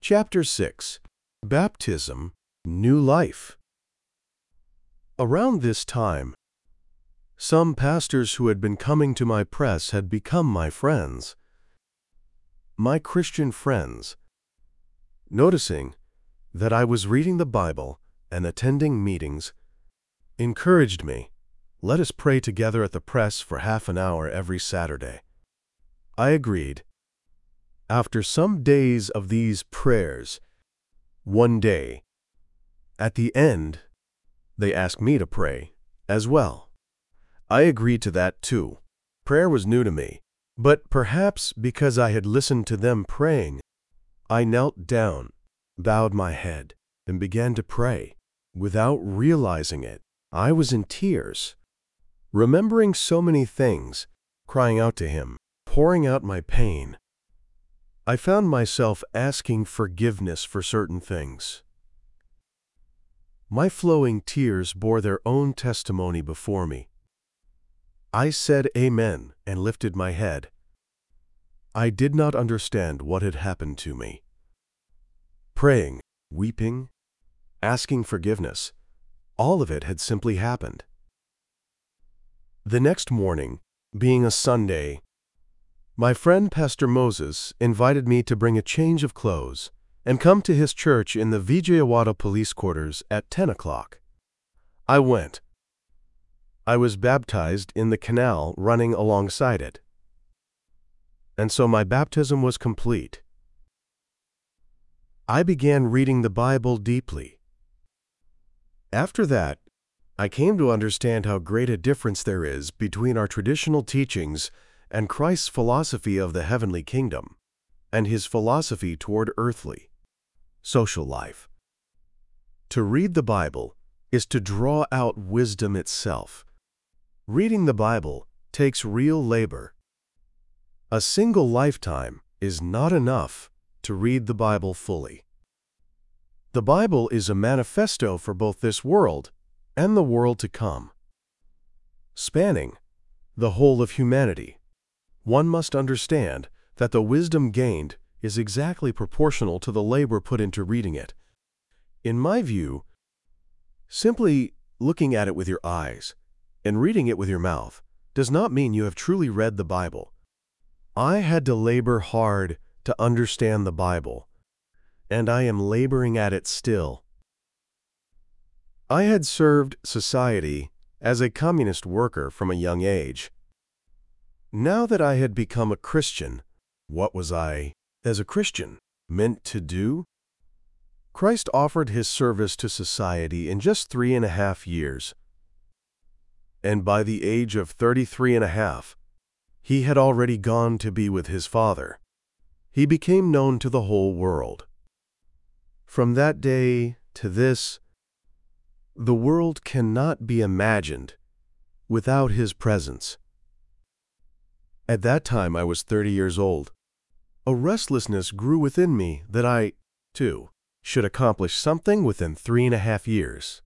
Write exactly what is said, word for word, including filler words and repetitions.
Chapter six. Baptism, New Life. Around this time, some pastors who had been coming to my press had become my friends. My Christian friends, noticing that I was reading the Bible and attending meetings, encouraged me, "Let us pray together at the press for half an hour every Saturday." I agreed. After some days of these prayers, one day, at the end, they asked me to pray as well. I agreed to that too. Prayer was new to me, but perhaps because I had listened to them praying, I knelt down, bowed my head, and began to pray. Without realizing it, I was in tears, remembering so many things, crying out to Him, pouring out my pain. I found myself asking forgiveness for certain things. My flowing tears bore their own testimony before me. I said amen and lifted my head. I did not understand what had happened to me. Praying, weeping, asking forgiveness, all of it had simply happened. The next morning, being a Sunday, my friend Pastor Moses invited me to bring a change of clothes and come to his church in the Vijayawada police quarters at ten o'clock. I went. I was baptized in the canal running alongside it. And so my baptism was complete. I began reading the Bible deeply. After that, I came to understand how great a difference there is between our traditional teachings and Christ's philosophy of the heavenly kingdom, and His philosophy toward earthly, social life. To read the Bible is to draw out wisdom itself. Reading the Bible takes real labor. A single lifetime is not enough to read the Bible fully. The Bible is a manifesto for both this world and the world to come. Spanning the whole of humanity, one must understand that the wisdom gained is exactly proportional to the labor put into reading it. In my view, simply looking at it with your eyes and reading it with your mouth does not mean you have truly read the Bible. I had to labor hard to understand the Bible, and I am laboring at it still. I had served society as a communist worker from a young age. Now that I had become a Christian, what was I, as a Christian, meant to do? Christ offered His service to society in just three and a half years. And by the age of thirty-three and a half, He had already gone to be with His Father. He became known to the whole world. From that day to this, the world cannot be imagined without His presence. At that time I was thirty years old. A restlessness grew within me that I, too, should accomplish something within three and a half years.